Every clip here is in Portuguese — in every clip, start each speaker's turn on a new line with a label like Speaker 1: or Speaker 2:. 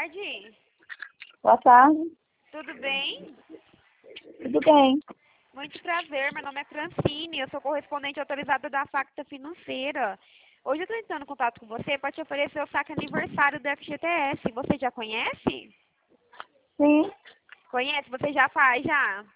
Speaker 1: tarde.
Speaker 2: Boa tarde.
Speaker 1: Tudo bem?
Speaker 2: Tudo bem?
Speaker 1: Muito prazer. Meu nome é Francine. Eu sou correspondente autorizada da Facta Financeira. Hoje eu estou entrando em contato com você para te oferecer o saque aniversário do FGTS. Você já conhece?
Speaker 2: Sim.
Speaker 1: Conhece? Você já faz já?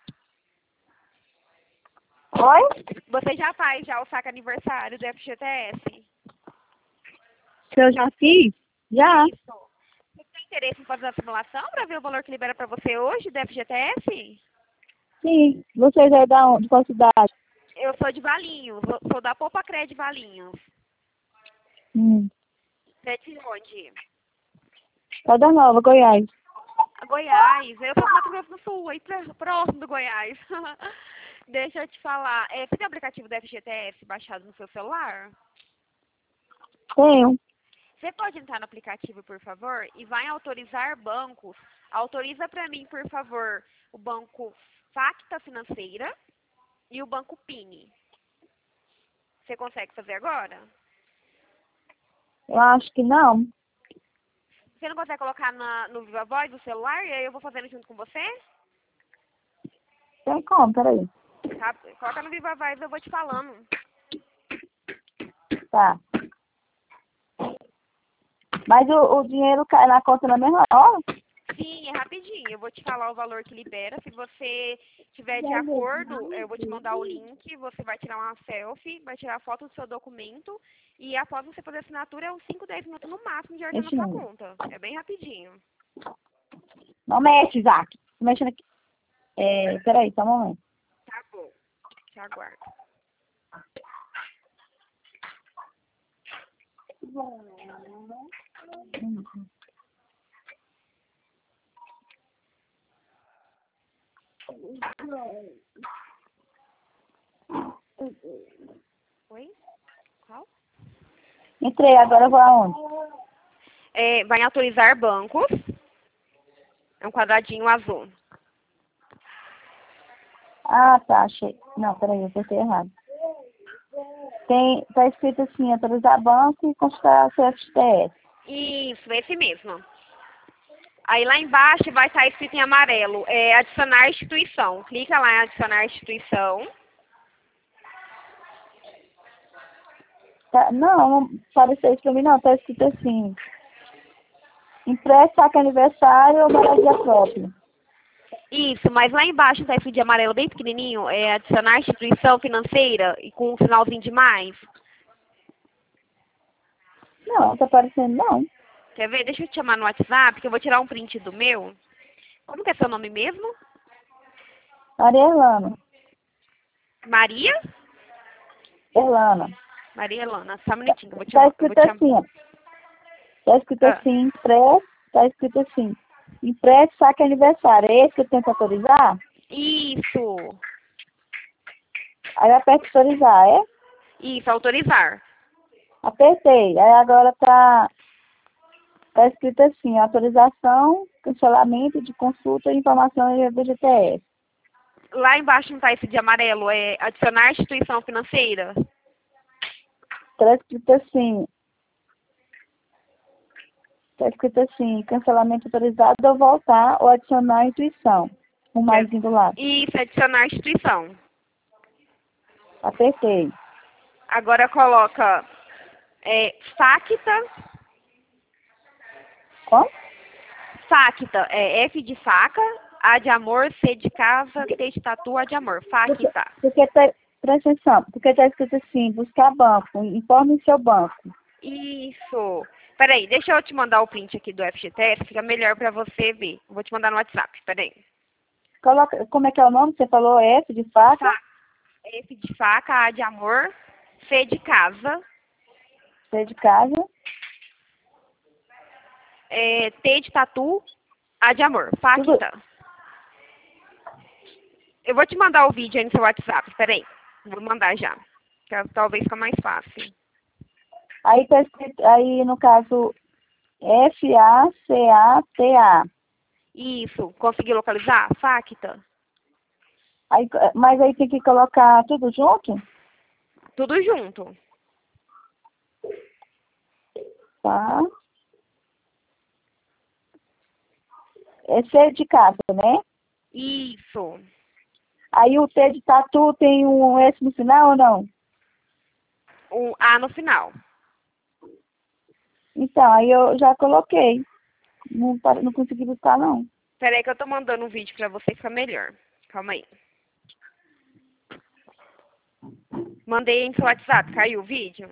Speaker 2: Oi?
Speaker 1: Você já faz já o saque aniversário do FGTS?
Speaker 2: Se eu já fiz? Já.
Speaker 1: Isso. Você tem interesse em fazer a simulação para ver o valor que libera para você hoje do FGTS?
Speaker 2: Sim. Você já é da onde? Qual cidade?
Speaker 1: Eu sou de Valinhos. Sou da Poupa Cred Valinhos.
Speaker 2: Hum.
Speaker 1: Você é de onde?
Speaker 2: Calda Nova, Goiás.
Speaker 1: Goiás. Eu sou do Mato Grosso do Sul, aí próximo do Goiás. Deixa eu te falar. Você tem o aplicativo do FGTS baixado no seu celular?
Speaker 2: Tenho.
Speaker 1: Você pode entrar no aplicativo, por favor, e vai em autorizar bancos. Autoriza para mim, por favor, o banco Facta Financeira e o banco Pini. Você consegue fazer agora?
Speaker 2: Eu acho que não.
Speaker 1: Você não consegue colocar no Viva Voz do celular e aí eu vou fazendo junto com você?
Speaker 2: Tem como, peraí.
Speaker 1: Tá? Coloca no Viva Voz e eu vou te falando.
Speaker 2: Tá. Mas o dinheiro cai na conta na mesma hora?
Speaker 1: Sim, é rapidinho. Eu vou te falar o valor que libera. Se você estiver de acordo, eu vou te mandar o link. Você vai tirar uma selfie, vai tirar a foto do seu documento. E após você fazer a assinatura, é uns 5, 10 minutos no máximo de ordem na sua
Speaker 2: Mexendo.
Speaker 1: conta. É bem rapidinho.
Speaker 2: Não mexe, Isaac. Tô mexendo aqui. Peraí, só um momento.
Speaker 1: Tá bom. Te aguardo. Oi? Qual?
Speaker 2: Entrei, agora eu vou aonde?
Speaker 1: Vai em autorizar bancos. É um quadradinho azul.
Speaker 2: Ah, tá, achei. Não, peraí, eu apertei errado. Tá escrito assim, autorizar banco e consultar seu FGTS.
Speaker 1: Isso, esse mesmo. Aí lá embaixo vai estar escrito em amarelo, adicionar instituição. Clica lá em adicionar instituição.
Speaker 2: Tá, não apareceu isso pra mim não, tá escrito assim. Empreste saque aniversário ou moradia própria.
Speaker 1: Isso, mas lá embaixo está escrito de amarelo bem pequenininho, adicionar instituição financeira e com um sinalzinho de mais.
Speaker 2: Não tá aparecendo não.
Speaker 1: Quer ver? Deixa eu te chamar no WhatsApp, que eu vou tirar um print do meu. Como que é seu nome mesmo?
Speaker 2: Maria Elana.
Speaker 1: Maria?
Speaker 2: Elana.
Speaker 1: Maria Elana, só um minutinho, que eu vou te
Speaker 2: Tá
Speaker 1: chamar. Eu vou
Speaker 2: escrito
Speaker 1: te chamar.
Speaker 2: assim, ó. Tá escrito
Speaker 1: Ah,
Speaker 2: assim, tá escrito assim. Empreste saque aniversário. É esse que eu tenho que autorizar?
Speaker 1: isso,
Speaker 2: Aí eu aperto autorizar, é?
Speaker 1: isso, autorizar.
Speaker 2: Apertei. Aí agora tá escrito assim, autorização, cancelamento de consulta e informação do GTS.
Speaker 1: Lá embaixo não está esse de amarelo, adicionar instituição financeira?
Speaker 2: Tá escrito assim, cancelamento autorizado ou voltar ou adicionar a intuição. Um mais do lado.
Speaker 1: Isso, adicionar instituição.
Speaker 2: Apertei.
Speaker 1: Agora coloca Facta.
Speaker 2: Como?
Speaker 1: Facta, F de faca, A de amor, C de casa, T de tatu, A de amor. Facta.
Speaker 2: Presta atenção, porque tá escrito assim, buscar banco, informe seu banco.
Speaker 1: Isso. Peraí, deixa eu te mandar o print aqui do FGTS, fica melhor pra você ver. Vou te mandar no WhatsApp, peraí.
Speaker 2: Coloca, como é que é o nome? Você falou F de faca?
Speaker 1: F de faca, A de amor, C de casa,
Speaker 2: C de casa.
Speaker 1: T de tatu, A de amor. Facta.
Speaker 2: Tudo.
Speaker 1: Eu vou te mandar o vídeo aí no seu WhatsApp, peraí. Vou mandar já. Que talvez fica mais fácil.
Speaker 2: Aí tá escrito, aí no caso, FACATA.
Speaker 1: Isso. Conseguiu localizar? Facta.
Speaker 2: Aí, mas aí tem que colocar tudo junto?
Speaker 1: Tudo junto.
Speaker 2: Tá. É C de casa, né?
Speaker 1: Isso.
Speaker 2: Aí o T de tatu tem um S no final ou não?
Speaker 1: O A no final.
Speaker 2: Então, aí eu já coloquei. Não consegui buscar, não.
Speaker 1: Peraí que eu tô mandando um vídeo pra você ficar melhor. Calma aí. Mandei em seu WhatsApp, caiu o vídeo?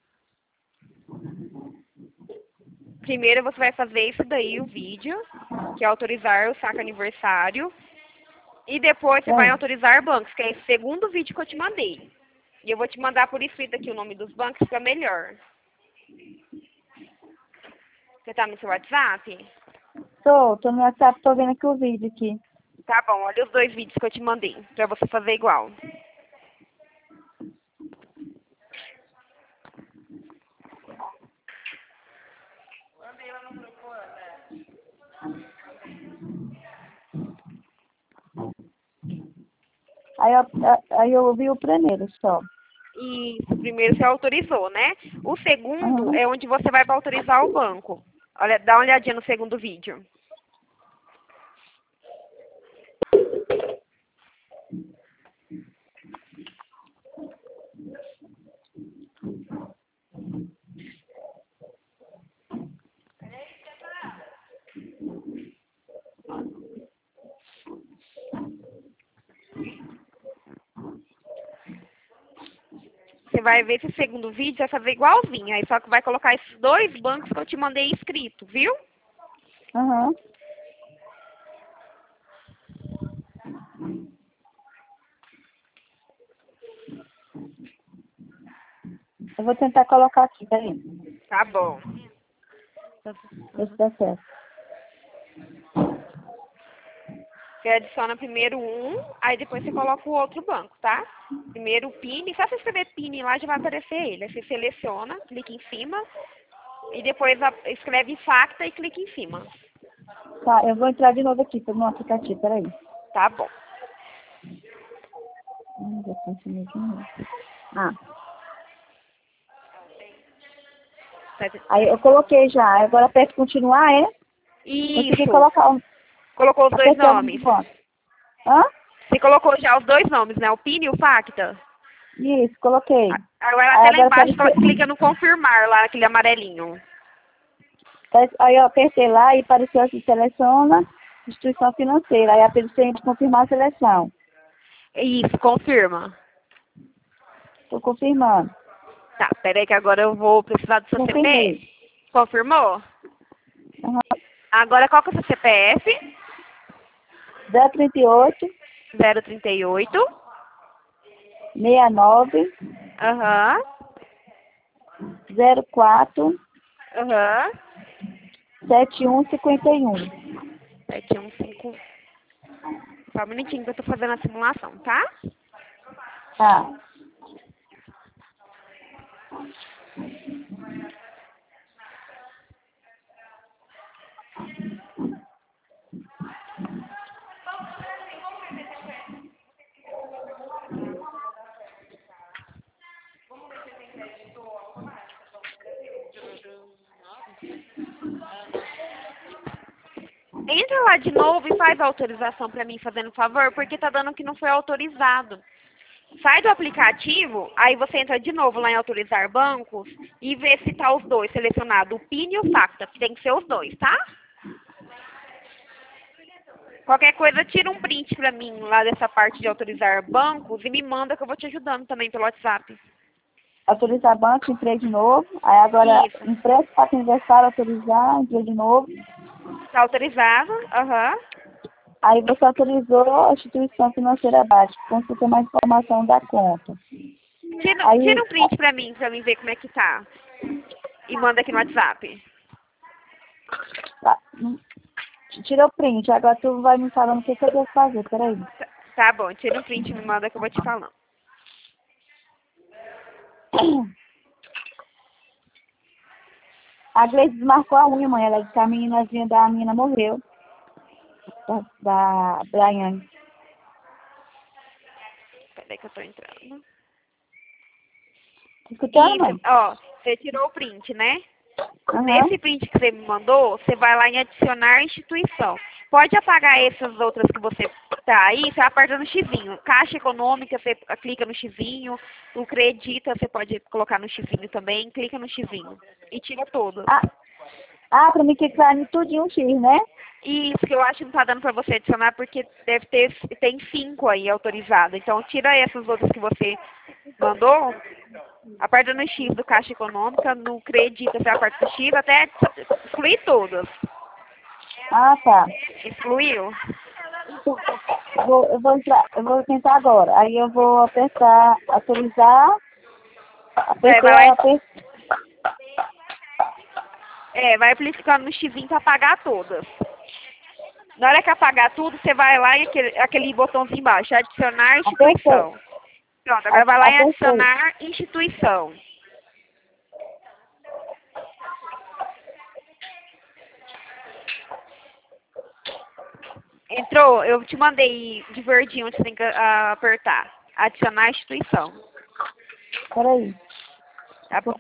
Speaker 1: Primeiro você vai fazer isso daí, o vídeo, que é autorizar o saque aniversário. E depois você vai autorizar bancos, que é esse segundo vídeo que eu te mandei. E eu vou te mandar por escrito aqui o nome dos bancos, fica melhor. Você tá no seu WhatsApp?
Speaker 2: Tô no WhatsApp, tô vendo aqui o vídeo aqui.
Speaker 1: Tá bom, olha os dois vídeos que eu te mandei, pra você fazer igual.
Speaker 2: Aí eu vi o primeiro só.
Speaker 1: E primeiro você autorizou, né? O segundo
Speaker 2: Aham.
Speaker 1: é onde você vai para autorizar o banco. Olha, dá uma olhadinha no segundo vídeo. Você vai ver esse segundo vídeo, vai fazer igualzinho. Aí só que vai colocar esses dois bancos que eu te mandei escrito, viu?
Speaker 2: Aham. Eu vou tentar colocar aqui, peraí.
Speaker 1: Tá bom.
Speaker 2: Ver se dá certo.
Speaker 1: Você adiciona primeiro um, aí depois você coloca o outro banco, tá? Primeiro o PIN, só você escrever PIN lá já vai aparecer ele. Aí você seleciona, clica em cima, e depois escreve Facta e clica em cima.
Speaker 2: Tá, eu vou entrar de novo aqui no aplicativo, peraí.
Speaker 1: Tá bom.
Speaker 2: Já continuei de novo. Ah, aí eu coloquei já. Agora aperto continuar, é? Consegui
Speaker 1: Isso.
Speaker 2: colocar um.
Speaker 1: Colocou os dois
Speaker 2: Apertei o nome do
Speaker 1: nomes.
Speaker 2: banco. Hã?
Speaker 1: Você colocou já os dois nomes, né? O PIN e o Facta?
Speaker 2: Isso, coloquei.
Speaker 1: Agora
Speaker 2: Aí
Speaker 1: até lá
Speaker 2: agora
Speaker 1: embaixo
Speaker 2: apareceu.
Speaker 1: clica no confirmar, lá naquele amarelinho.
Speaker 2: Aí eu apertei lá e apareceu assim, seleciona instituição financeira. Aí apareceu de confirmar a seleção.
Speaker 1: Isso, confirma.
Speaker 2: Estou confirmando.
Speaker 1: Tá, peraí que agora eu vou precisar do seu
Speaker 2: Confirmei.
Speaker 1: CPF. Confirmou?
Speaker 2: Aham.
Speaker 1: Agora qual que é o seu CPF?
Speaker 2: 038
Speaker 1: 038.
Speaker 2: 69
Speaker 1: Aham.
Speaker 2: 04
Speaker 1: Aham.
Speaker 2: 7151.
Speaker 1: 715. Só um minutinho que eu tô fazendo a simulação, tá?
Speaker 2: Tá.
Speaker 1: Entra lá de novo e faz a autorização pra mim, fazendo favor, porque tá dando que não foi autorizado. Sai do aplicativo, aí você entra de novo lá em autorizar bancos e vê se tá os dois selecionados, o PIN e o Facta, que tem que ser os dois, tá? Qualquer coisa, tira um print pra mim lá dessa parte de autorizar bancos e me manda que eu vou te ajudando também pelo WhatsApp.
Speaker 2: Autorizar banco, entrei de novo. Aí agora,
Speaker 1: Isso.
Speaker 2: empréstimo para aniversário, autorizar, entrei de novo.
Speaker 1: Tá autorizado? Aham.
Speaker 2: Aí você autorizou a instituição financeira básica. Consulta mais informação da conta. Aí,
Speaker 1: Tira um print pra mim ver como é que tá. E manda aqui no WhatsApp.
Speaker 2: tá, tira o print. Agora tu vai me falando o que eu devo fazer. Peraí.
Speaker 1: Tá bom, tira um print e me manda que eu vou te falando.
Speaker 2: A Gleice desmarcou a unha, mãe. Ela disse que a meninazinha da menina morreu. Da Brian.
Speaker 1: Peraí que eu tô entrando.
Speaker 2: Escutando,
Speaker 1: Isso,
Speaker 2: mãe?
Speaker 1: ó, você tirou o print, né?
Speaker 2: Aham.
Speaker 1: Nesse print que você me mandou, você vai lá em adicionar instituição. pode apagar essas outras que você tá aí, você aperta no xizinho. Caixa Econômica, você clica no xizinho. O Credita, você pode colocar no xizinho também. Clica no xizinho e tira todas.
Speaker 2: Pra mim clicar em tudinho X, né?
Speaker 1: Isso que eu acho que não tá dando pra você adicionar, porque tem 5 aí autorizadas. Então, tira essas outras que você mandou, aperta no X do Caixa Econômica, no Credita, você aperta no X, até excluir todas.
Speaker 2: Tá.
Speaker 1: Excluiu?
Speaker 2: Eu vou tentar agora. Aí eu vou apertar autorizar.
Speaker 1: Vai clicando no xizinho pra apagar todas. Na hora que apagar tudo, você vai lá e aquele botãozinho embaixo, adicionar instituição. Pronto, agora vai lá em adicionar instituição. Entrou? Eu te mandei de verdinho onde você tem que apertar. Adicionar instituição.
Speaker 2: Peraí.
Speaker 1: Tá bom.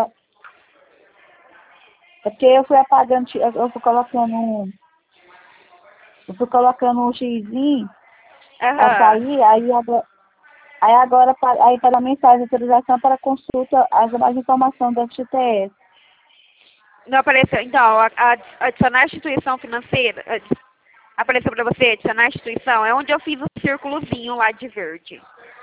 Speaker 2: Porque eu fui apagando, eu fui colocando um xizinho pra sair, aí agora para a mensagem de autorização para consulta as demais informações do FGTS.
Speaker 1: Não apareceu. Então, adicionar instituição financeira. Apareceu para você adicionar instituição? É onde eu fiz o círculozinho lá de verde.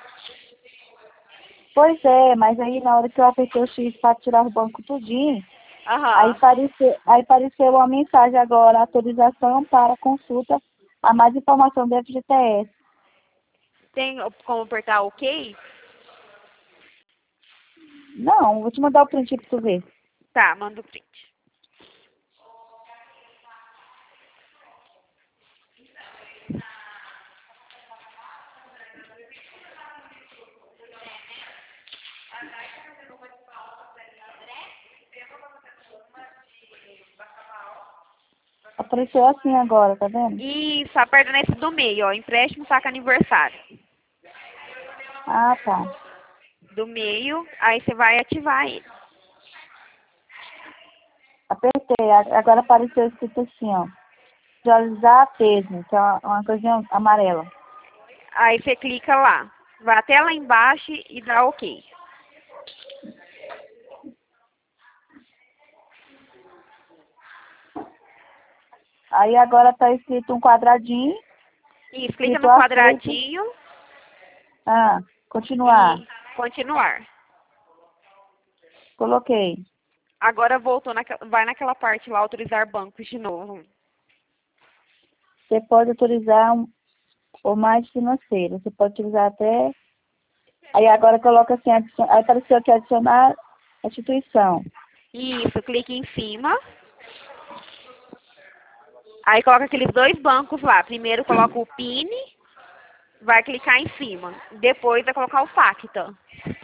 Speaker 2: Pois é, mas aí na hora que eu apertei o X para tirar o banco tudinho, aí apareceu uma mensagem agora, autorização para consulta a mais informação do FGTS.
Speaker 1: Tem como apertar OK?
Speaker 2: Não, vou te mandar o print para tu ver.
Speaker 1: Tá, manda o print.
Speaker 2: Apareceu assim agora, tá vendo?
Speaker 1: Isso, aperta nesse do meio, ó. Empréstimo saca aniversário.
Speaker 2: Tá.
Speaker 1: Do meio, aí você vai ativar ele.
Speaker 2: Apertei, agora apareceu escrito assim, ó. Visualizar peso, que é uma coisinha amarela.
Speaker 1: Aí você clica lá. Vai até lá embaixo e dá OK.
Speaker 2: Aí agora tá escrito um quadradinho.
Speaker 1: Isso, clica no quadradinho.
Speaker 2: Continuar.
Speaker 1: E continuar.
Speaker 2: Coloquei.
Speaker 1: Agora vai naquela parte lá, autorizar bancos de novo.
Speaker 2: Você pode autorizar ou mais financeiro. Você pode utilizar até... Aí agora coloca assim, aí apareceu aqui adicionar a instituição.
Speaker 1: Isso, clique em cima. Aí coloca aqueles 2 bancos lá. Primeiro coloca o PIN, vai clicar em cima. Depois vai colocar o FACTA.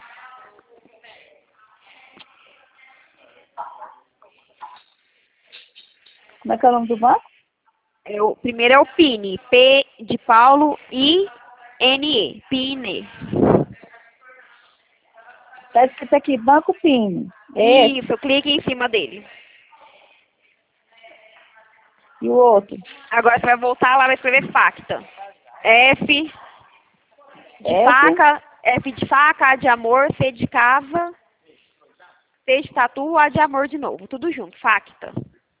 Speaker 2: Como é que é o nome do banco?
Speaker 1: O primeiro é o PIN. P de Paulo, I-N-E. PIN.
Speaker 2: Tá escrito aqui, Banco PIN.
Speaker 1: Isso, clique em cima dele.
Speaker 2: E o outro?
Speaker 1: Agora você vai voltar lá e vai escrever FACTA. F de faca, F de faca, A de amor, C de casa, T de tatu, A de amor de novo. Tudo junto, FACTA.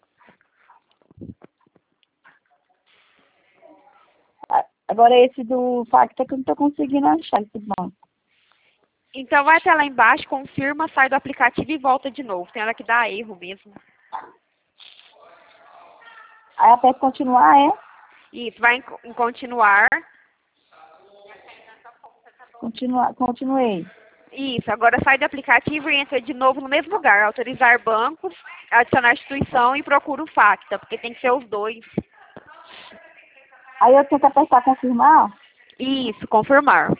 Speaker 2: Agora esse do FACTA que eu não tô conseguindo achar esse banco.
Speaker 1: Então vai até lá embaixo, confirma, sai do aplicativo e volta de novo. Tem hora que dá erro mesmo.
Speaker 2: Aí aperta continuar,
Speaker 1: Isso, vai em continuar.
Speaker 2: Continuei.
Speaker 1: Isso, agora sai do aplicativo e entra de novo no mesmo lugar. Autorizar bancos, adicionar instituição e procura o FACTA, porque tem que ser os 2.
Speaker 2: Aí eu tenho que apertar confirmar?
Speaker 1: Isso, confirmar.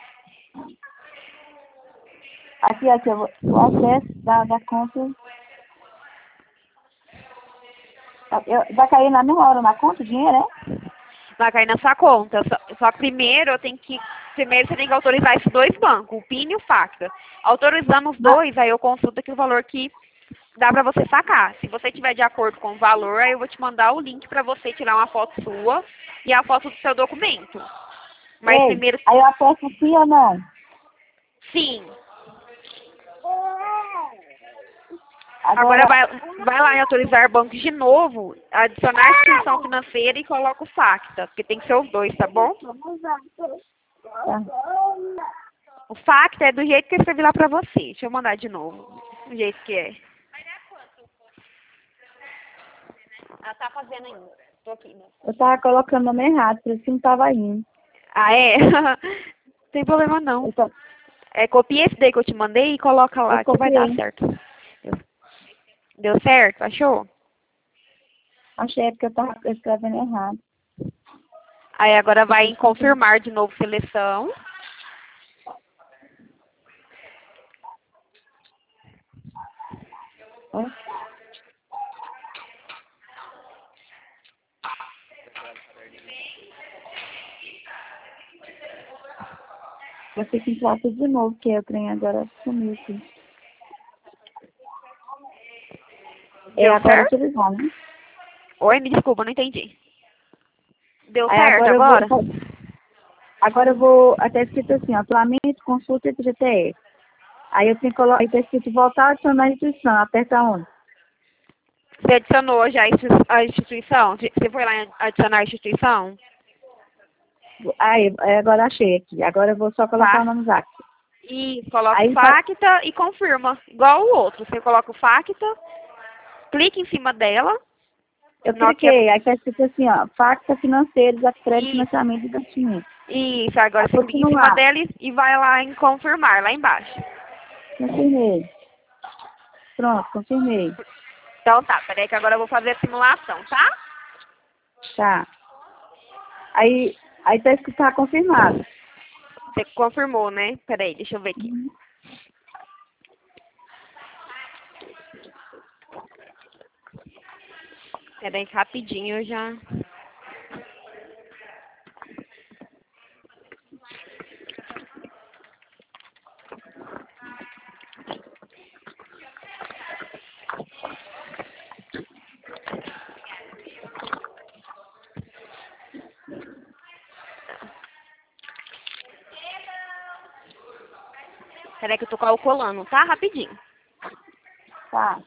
Speaker 2: Aqui, o acesso da conta. Vai cair na mesma hora na conta o dinheiro,
Speaker 1: Vai cair na sua conta. Só que primeiro você tem que autorizar esses 2 bancos, o PIN e o FACTA. Autorizando os 2, aí eu consulto aqui o valor que dá pra você sacar. Se você tiver de acordo com o valor, aí eu vou te mandar o link pra você tirar uma foto sua e a foto do seu documento. Mas
Speaker 2: Ei,
Speaker 1: primeiro,
Speaker 2: aí eu aposto sim ou não?
Speaker 1: sim.
Speaker 2: Agora,
Speaker 1: Agora vai lá em autorizar bancos de novo, adicionar instituição financeira e coloca o FACTA, porque tem que ser os dois, tá bom?
Speaker 2: tá.
Speaker 1: O FACTA é do jeito que eu escrevi lá pra você. Deixa eu mandar de novo, do jeito que é. Ela tá fazendo ainda. Tô aqui, né?
Speaker 2: Eu tava colocando o nome errado, por isso que não tava indo.
Speaker 1: Ah, é? Não tem problema não.
Speaker 2: Eu,
Speaker 1: Copia esse daí que eu te mandei e coloca lá, que vai dar
Speaker 2: copiei.
Speaker 1: certo. Deu certo? Achou?
Speaker 2: Achei porque eu tava escrevendo errado.
Speaker 1: Aí agora vai em confirmar de novo seleção.
Speaker 2: Ó. Vou ter que entrar tudo de novo, porque o trem agora sumiu aqui.
Speaker 1: Deu
Speaker 2: Agora
Speaker 1: certo?
Speaker 2: utilizar, né?
Speaker 1: Oi, me desculpa, não entendi. Deu
Speaker 2: Aí
Speaker 1: certo
Speaker 2: agora eu
Speaker 1: agora?
Speaker 2: vou. Agora eu vou. Até escrito assim, atualmente consulta esse GTS. Aí eu tenho que colocar. Aí tá escrito voltar a adicionar a instituição. Aperta onde?
Speaker 1: Você adicionou já a instituição? Você foi lá em adicionar a instituição?
Speaker 2: Aí agora achei aqui. Agora eu vou só colocar o
Speaker 1: Tá.
Speaker 2: nome Zac.
Speaker 1: E coloca o
Speaker 2: Aí vai.
Speaker 1: FACTA e confirma. Igual o outro. Você coloca o FACTA, clica em cima dela.
Speaker 2: Eu
Speaker 1: Na hora que é-
Speaker 2: cliquei, aí tá escrito assim, ó, Facta Financeiros, a crédito
Speaker 1: Isso,
Speaker 2: financiamento e investimento.
Speaker 1: isso. Agora
Speaker 2: Aí
Speaker 1: você clica em cima
Speaker 2: continuar.
Speaker 1: dela e vai lá em confirmar, lá embaixo.
Speaker 2: Confirmei. Pronto, confirmei.
Speaker 1: Então tá, peraí que agora eu vou fazer a simulação, tá?
Speaker 2: Tá. Aí tá escrito tá confirmado.
Speaker 1: Você confirmou, né? Peraí, deixa eu ver aqui.
Speaker 2: Uhum.
Speaker 1: Peraí, rapidinho eu já. Peraí que eu tô calculando, tá? Rapidinho.
Speaker 2: Tá.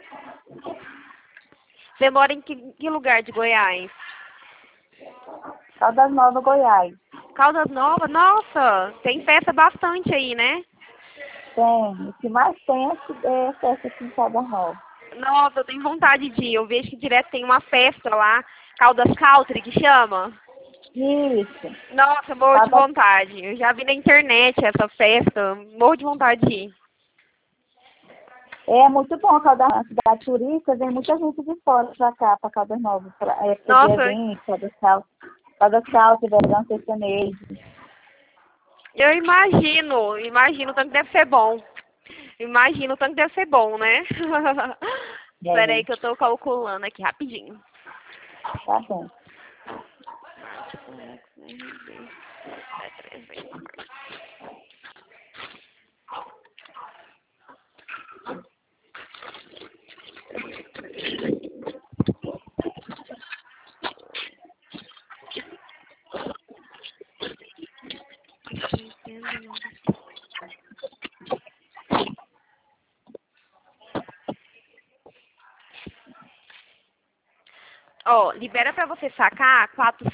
Speaker 1: Você mora em que lugar de Goiás?
Speaker 2: Caldas Novas, Goiás.
Speaker 1: Caldas Novas? Nossa, tem festa bastante aí, né?
Speaker 2: Tem. O que mais tem é festa aqui em Caldas Novas.
Speaker 1: Nossa, eu tenho vontade de ir. Eu vejo que direto tem uma festa lá, Caldas Country, que chama.
Speaker 2: Isso.
Speaker 1: Nossa, morro de
Speaker 2: Caldas...
Speaker 1: vontade. Eu já vi na internet essa festa. Morro de vontade de ir.
Speaker 2: É muito bom a Caldas Novas. Cidade turística, vem muita gente de fora pra cá, pra Caldas Novas. Pra época de
Speaker 1: Nossa,
Speaker 2: evento, Caldas Caldas, verão sertanejo.
Speaker 1: eu imagino o tanto que deve ser bom. Imagino o tanto que deve ser bom, né? Espera
Speaker 2: É,
Speaker 1: aí que eu tô calculando aqui rapidinho.
Speaker 2: tá bom.
Speaker 1: Ó, libera pra você sacar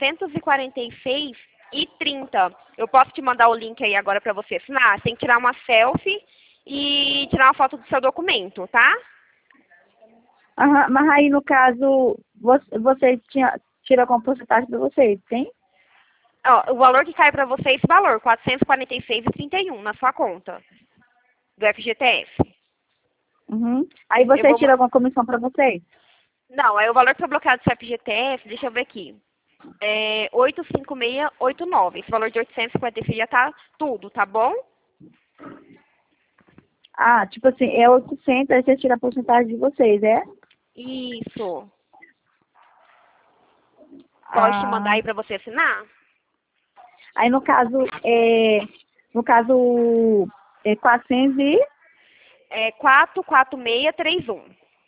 Speaker 1: 446,30. Eu posso te mandar o link aí agora pra você assinar? Você tem que tirar uma selfie e tirar uma foto do seu documento, tá?
Speaker 2: Aham, mas aí, no caso, vocês tira com porcentagem de vocês, tem?
Speaker 1: Ó, o valor que cai pra você é esse valor, 446,31 na sua conta do FGTS.
Speaker 2: Uhum. Aí
Speaker 1: Eu
Speaker 2: vocês
Speaker 1: vou
Speaker 2: tiram alguma comissão para vocês?
Speaker 1: Não, aí o valor que foi bloqueado do seu FGTS, deixa eu ver aqui. É 856,89. Esse valor de 856 já tá tudo, tá bom?
Speaker 2: Ah, tipo assim, é 800, aí vocês tiram a porcentagem de vocês, é?
Speaker 1: Isso. Pode te mandar
Speaker 2: Ah,
Speaker 1: aí pra você assinar?
Speaker 2: aí no caso, é 400 e...
Speaker 1: É 44631.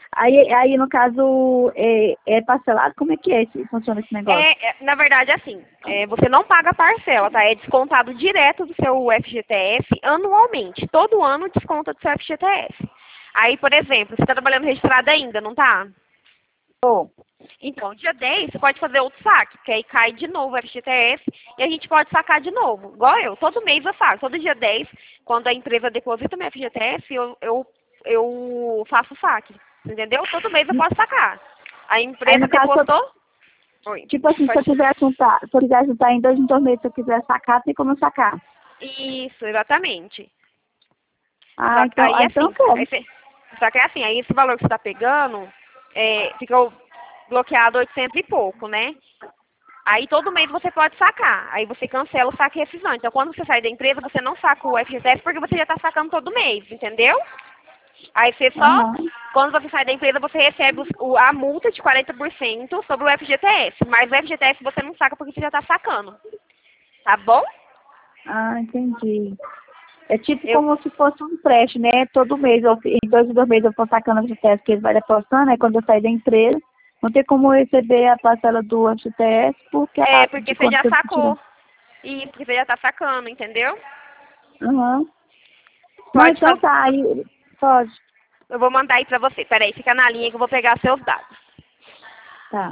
Speaker 2: Aí no caso, é parcelado? Como é que funciona esse negócio?
Speaker 1: Na verdade, assim, você não paga parcela, tá? É descontado direto do seu FGTS anualmente. Todo ano desconta do seu FGTS. Aí, por exemplo, você está trabalhando registrado ainda, não tá?
Speaker 2: Tô.
Speaker 1: Então, dia 10, você pode fazer outro saque, porque aí cai de novo o FGTS e a gente pode sacar de novo. Igual eu, todo mês eu saco. Todo dia 10, quando a empresa deposita meu FGTS, eu faço saque. Entendeu? Todo mês eu posso sacar. A empresa
Speaker 2: no caso,
Speaker 1: depositou. Oi.
Speaker 2: tipo assim, se eu quiser juntar em 2 meses, se eu quiser sacar, tem como eu sacar.
Speaker 1: Isso, exatamente.
Speaker 2: Ah,
Speaker 1: Só que aí
Speaker 2: então
Speaker 1: assim,
Speaker 2: eu quero.
Speaker 1: só que assim, aí esse valor que você está pegando, ficou bloqueado 800 e pouco, né? Aí todo mês você pode sacar. Aí você cancela o saque rescisão. Então quando você sai da empresa, você não saca o FGTS porque você já está sacando todo mês, entendeu? Aí você só,
Speaker 2: Aham.
Speaker 1: quando você sai da empresa, você recebe a multa de 40% sobre o FGTS. Mas o FGTS você não saca porque você já está sacando. Tá bom?
Speaker 2: Ah, entendi. É tipo como se fosse um empréstimo, né? Todo mês, em 2 meses eu vou sacando o FGTS que ele vai depositando, aí quando eu sair da empresa, não tem como eu receber a parcela do FGTS porque
Speaker 1: Porque
Speaker 2: de
Speaker 1: você
Speaker 2: quanto
Speaker 1: já
Speaker 2: que eu tô tirando.
Speaker 1: sacou. E porque você já está sacando, entendeu?
Speaker 2: Aham. Não,
Speaker 1: Pode
Speaker 2: então
Speaker 1: fazer.
Speaker 2: tá, aí pode.
Speaker 1: Eu vou mandar aí pra você. Peraí, fica na linha que eu vou pegar seus dados.
Speaker 2: Tá.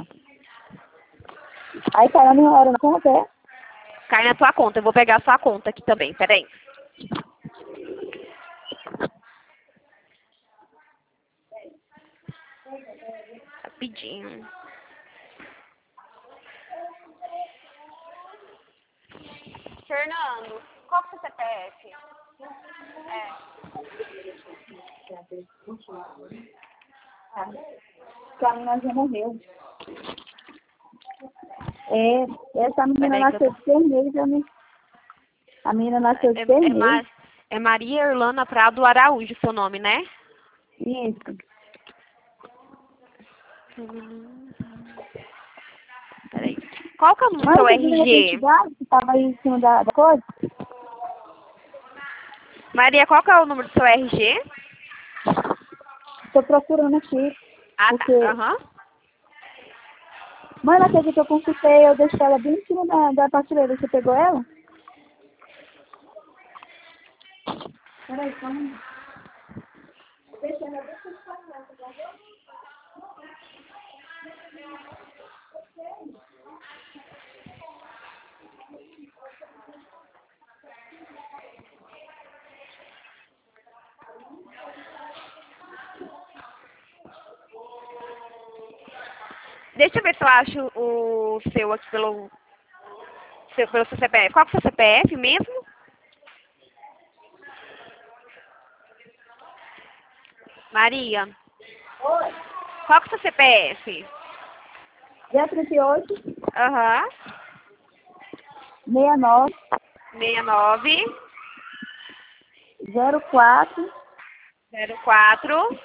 Speaker 2: Aí tá na minha hora, não conta, é?
Speaker 1: Cai na tua conta. Eu vou pegar a sua conta aqui também. Peraí. Rapidinho. Fernando, qual que é o seu CPF?
Speaker 2: Que a menina já morreu. Essa menina
Speaker 1: Peraí que eu
Speaker 2: nasceu
Speaker 1: tô...
Speaker 2: de 6 meses, a menina nasceu de 6 meses.
Speaker 1: É Maria Irlana Prado Araújo, seu nome, né?
Speaker 2: Isso.
Speaker 1: Peraí. Qual que é o número do
Speaker 2: Mas
Speaker 1: seu
Speaker 2: você viu a
Speaker 1: RG?
Speaker 2: identidade que estava aí em cima da coisa?
Speaker 1: Maria, qual que é o número do seu RG?
Speaker 2: Estou procurando aqui.
Speaker 1: Ah, tá.
Speaker 2: Porque,
Speaker 1: Aham.
Speaker 2: mãe, ela teve que eu consultei, eu deixei ela bem em cima da prateleira. Você pegou ela? Peraí, calma.
Speaker 1: Deixa eu ver se eu acho o seu aqui pelo seu CPF. Qual que é o seu CPF mesmo? Maria,
Speaker 2: Oi.
Speaker 1: qual que é o seu CPF?
Speaker 2: Dia 38,
Speaker 1: Aham.
Speaker 2: 69,
Speaker 1: 69
Speaker 2: 04,
Speaker 1: 04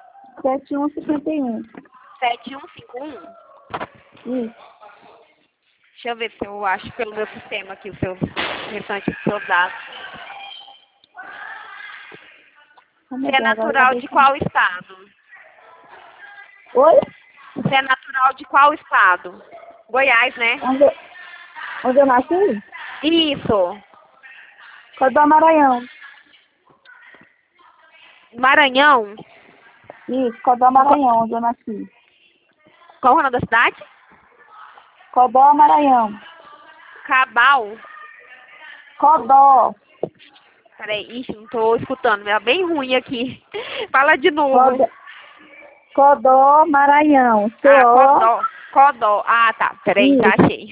Speaker 2: 7151.
Speaker 1: 7151.
Speaker 2: Isso.
Speaker 1: Deixa eu ver se eu acho pelo meu sistema aqui os seus restantes dos seus dados.
Speaker 2: Oh,
Speaker 1: Você
Speaker 2: meu
Speaker 1: é
Speaker 2: Deus, agora
Speaker 1: natural
Speaker 2: acabei
Speaker 1: de
Speaker 2: de...
Speaker 1: qual estado?
Speaker 2: Oi?
Speaker 1: Você é natural de qual estado? Goiás, né?
Speaker 2: Onde eu nasci?
Speaker 1: Isso.
Speaker 2: Codó Maranhão.
Speaker 1: Maranhão?
Speaker 2: Isso, Codó Maranhão, onde eu nasci.
Speaker 1: Qual é o nome da cidade?
Speaker 2: Codó Maranhão.
Speaker 1: Cabal.
Speaker 2: Codó.
Speaker 1: Peraí, ixi, não tô escutando. É bem ruim aqui. Fala de novo.
Speaker 2: Codó, Codó Maranhão.
Speaker 1: Ah,
Speaker 2: C-O,
Speaker 1: Codó. Codó. Ah, tá. Peraí, já
Speaker 2: isso.
Speaker 1: achei.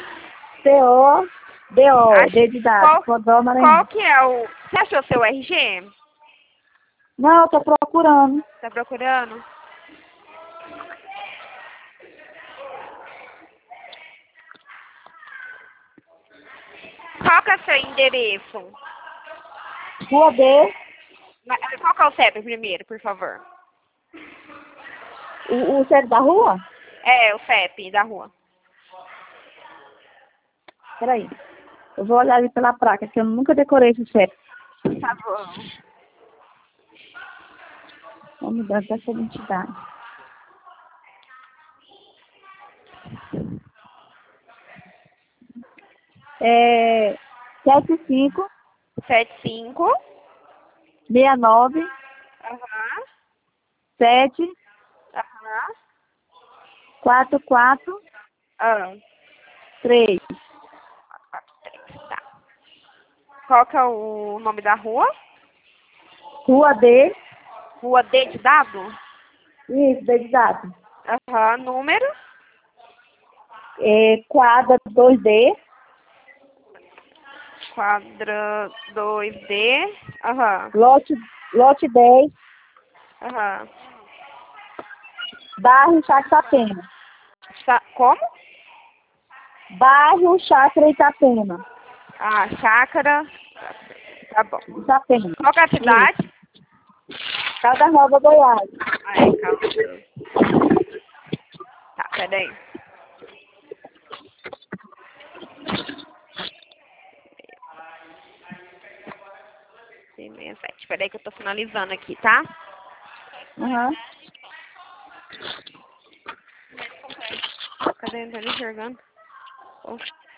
Speaker 2: C-O-D-O, D de dado.
Speaker 1: Qual,
Speaker 2: Codó
Speaker 1: qual
Speaker 2: Maranhão.
Speaker 1: que é o... Você achou seu RG?
Speaker 2: Não, eu tô procurando.
Speaker 1: Tá procurando? Qual que é o seu endereço?
Speaker 2: Rua B,
Speaker 1: Qual que é o CEP primeiro, por favor?
Speaker 2: o CEP da rua?
Speaker 1: É, o CEP da rua.
Speaker 2: Peraí. Eu vou olhar ali pela placa, que eu nunca decorei esse CEP.
Speaker 1: Tá bom.
Speaker 2: Vamos dar essa identidade. É 75
Speaker 1: 75.
Speaker 2: 69
Speaker 1: Aham.
Speaker 2: 7
Speaker 1: Aham.
Speaker 2: 44
Speaker 1: Ah.
Speaker 2: 3.
Speaker 1: 4, 3. Tá. Qual que é o nome da rua?
Speaker 2: Rua D.
Speaker 1: Rua D de dado?
Speaker 2: Isso, D de dado.
Speaker 1: Aham. Número?
Speaker 2: Quadra 2D.
Speaker 1: Quadra 2D. Aham.
Speaker 2: Lote 10.
Speaker 1: Aham.
Speaker 2: Bairro Chácara Itapema.
Speaker 1: Como?
Speaker 2: Bairro Chácara Itapema.
Speaker 1: Ah, chácara. Tá bom.
Speaker 2: Itapema.
Speaker 1: Qual que é a cidade?
Speaker 2: Caldas Nova, Goiás.
Speaker 1: Ah, é, calma. Tá, peraí. Peraí que eu tô finalizando aqui, tá?
Speaker 2: Uhum.
Speaker 1: Cadê? Não tô enxergando. Oh.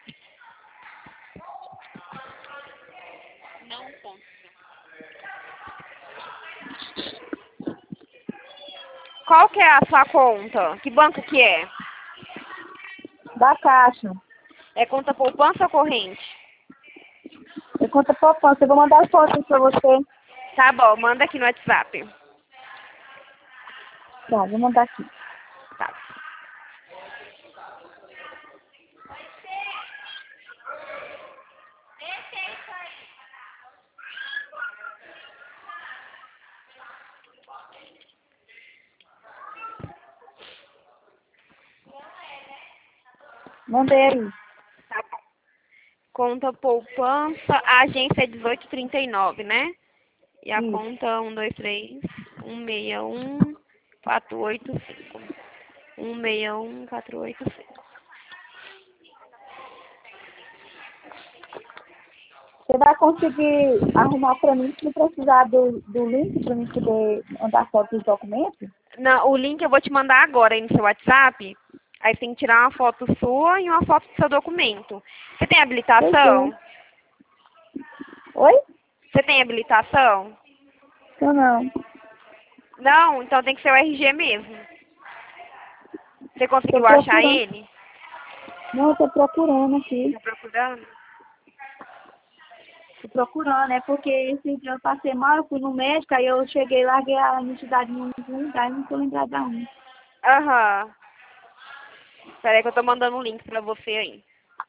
Speaker 1: Qual que é a sua conta? Que banco que é?
Speaker 2: Da Caixa.
Speaker 1: É conta poupança ou corrente?
Speaker 2: Eu conto poupança. Eu vou mandar fotos pra você.
Speaker 1: Tá bom, manda aqui no WhatsApp.
Speaker 2: Tá, vou mandar aqui.
Speaker 1: Tá.
Speaker 2: Mandei aí.
Speaker 1: Tá bom. Conta poupança, a agência é 1839, né? E a
Speaker 2: Isso.
Speaker 1: conta 123 161 485. 161 485.
Speaker 2: Você vai conseguir arrumar pra mim se precisar do link pra mim poder mandar foto dos documentos?
Speaker 1: Não, o link eu vou te mandar agora aí no seu WhatsApp. Aí você tem que tirar uma foto sua e uma foto do seu documento. Você tem
Speaker 2: Pois
Speaker 1: habilitação?
Speaker 2: é. Oi?
Speaker 1: Você tem habilitação?
Speaker 2: Eu não.
Speaker 1: Não, então tem que ser o RG mesmo. Você
Speaker 2: Tô
Speaker 1: conseguiu achar
Speaker 2: procurando.
Speaker 1: ele?
Speaker 2: Não, eu tô procurando aqui.
Speaker 1: Tá procurando?
Speaker 2: Tô procurando, é porque esse dia eu passei mal, eu fui no médico, aí eu cheguei, larguei a identidade em um lugar e não tô lembrada da onde.
Speaker 1: Aham. Peraí que eu tô mandando um link pra você aí.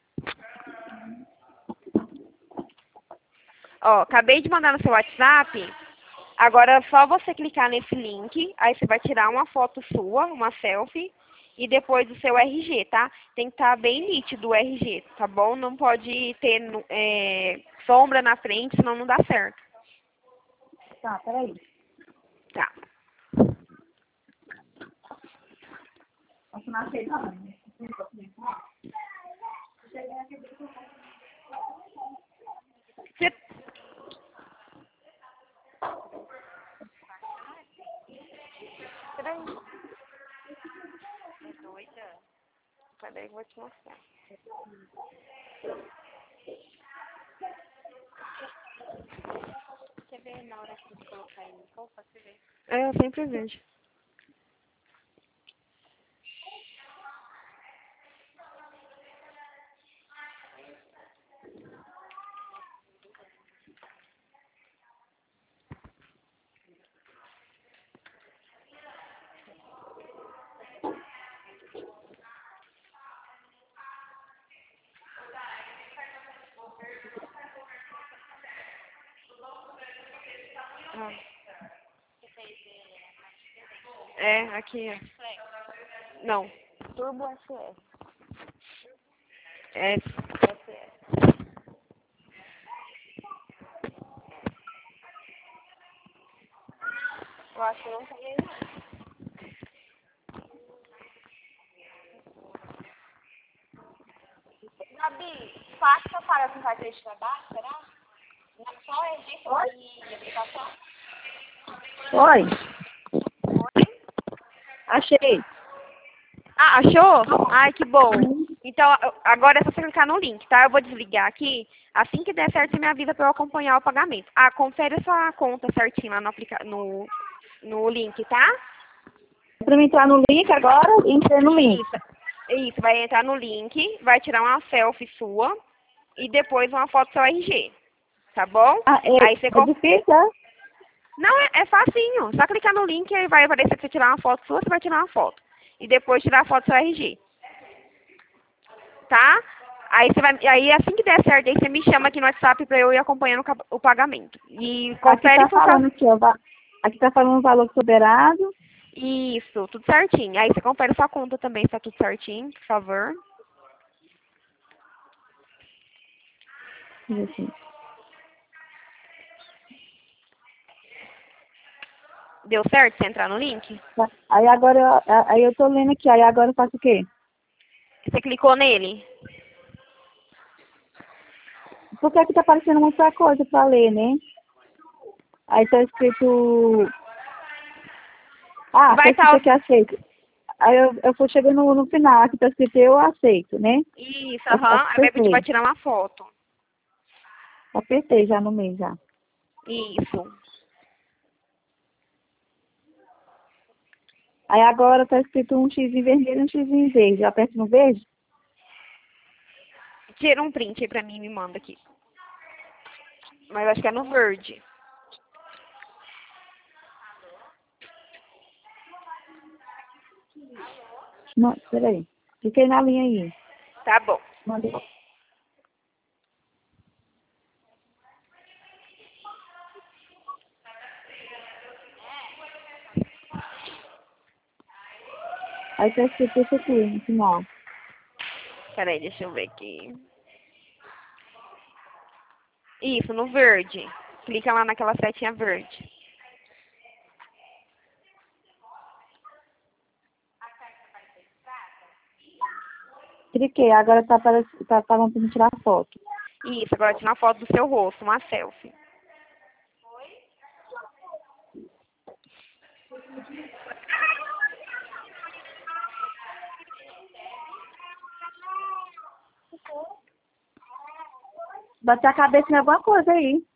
Speaker 1: Ó, acabei de mandar no seu WhatsApp. Agora é só você clicar nesse link. Aí você vai tirar uma foto sua, uma selfie. E depois o seu RG, tá? Tem que estar bem nítido o RG, tá bom? Não pode ter sombra na frente, senão não dá certo.
Speaker 2: Tá, peraí.
Speaker 1: Tá.
Speaker 2: Posso nascer não.
Speaker 1: Você... Peraí. É doida? Peraí que eu vou te mostrar. Quer ver na hora que colocar aí no roupa, você vê? É, eu sempre vejo. Ah. É, aqui. Não. Turbo SS. SS. Eu acho que eu não peguei, não. Gabi, passa para com carteira de trabalho, será? Só é
Speaker 2: Oi?
Speaker 1: de habilitação?
Speaker 2: Oi? Achei.
Speaker 1: Ah, achou? Ai, que bom. Então, agora é só você clicar no link, tá? Eu vou desligar aqui. Assim que der certo, você me avisa para eu acompanhar o pagamento. Ah, confere a sua conta certinho lá no link, tá?
Speaker 2: Pra mim entrar no link agora, entrei no link.
Speaker 1: Isso, vai entrar no link, vai tirar uma selfie sua e depois uma foto do seu RG, tá bom?
Speaker 2: Ah,
Speaker 1: Aí você...
Speaker 2: é difícil, é?
Speaker 1: Não, é facinho. Só clicar no link e aí vai aparecer pra você tirar uma foto sua, você vai tirar uma foto. E depois tirar a foto do seu RG. Tá? Aí assim que der certo, aí você me chama aqui no WhatsApp pra eu ir acompanhando o pagamento. E
Speaker 2: Aqui
Speaker 1: confere
Speaker 2: tá
Speaker 1: por favor.
Speaker 2: falando aqui, ó. Aqui tá falando o valor soberano.
Speaker 1: Isso, tudo certinho. Aí você confere sua conta também, se tá tudo certinho, por favor. Deu certo você entrar no link?
Speaker 2: Aí agora, aí eu tô lendo aqui, aí agora eu faço o quê?
Speaker 1: Você clicou nele?
Speaker 2: Porque aqui tá aparecendo muita coisa pra ler, né? Aí tá escrito... Ah, tá
Speaker 1: Vai
Speaker 2: escrito
Speaker 1: estar...
Speaker 2: aqui aceito. Aí eu fui chegando no final, aqui tá escrito eu aceito, né?
Speaker 1: Isso, aham. Aí vai pedir pra
Speaker 2: Apertei.
Speaker 1: tirar uma foto.
Speaker 2: Apertei já no meio já.
Speaker 1: Isso.
Speaker 2: Aí agora tá escrito um X em vermelho e um X em verde. Eu aperto no verde?
Speaker 1: Tira um print aí pra mim e me manda aqui. Mas acho que é no verde.
Speaker 2: Não, peraí. Fiquei na linha aí.
Speaker 1: Tá bom.
Speaker 2: Mandei. Aí tá escrito isso aqui no final.
Speaker 1: Peraí, deixa eu ver aqui. Isso, no verde. Clica lá naquela setinha verde.
Speaker 2: Cliquei, agora tá falando pra me tirar foto.
Speaker 1: Isso, agora tira uma foto do seu rosto, uma selfie.
Speaker 2: Bater a cabeça em alguma coisa aí.